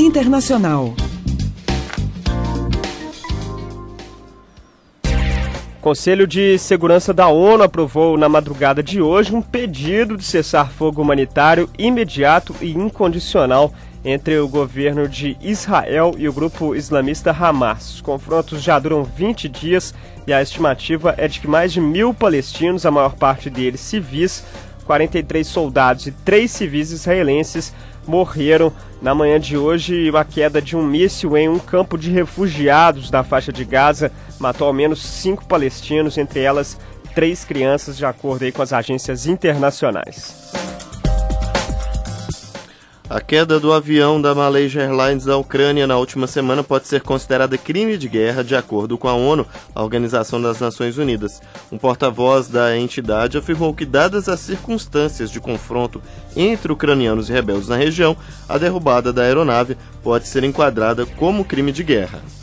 internacional. O Conselho de Segurança da ONU aprovou na madrugada de hoje um pedido de cessar-fogo humanitário imediato e incondicional entre o governo de Israel e o grupo islamista Hamas. Os confrontos já duram 20 dias e a estimativa é de que mais de 1.000 palestinos, a maior parte deles civis, 43 soldados e 3 civis israelenses morreram na manhã de hoje. A queda de um míssil em um campo de refugiados da faixa de Gaza matou ao menos 5 palestinos, entre elas 3 crianças, de acordo aí com as agências internacionais. A queda do avião da Malaysia Airlines da Ucrânia na última semana pode ser considerada crime de guerra, de acordo com a ONU, a Organização das Nações Unidas. Um porta-voz da entidade afirmou que, dadas as circunstâncias de confronto entre ucranianos e rebeldes na região, a derrubada da aeronave pode ser enquadrada como crime de guerra.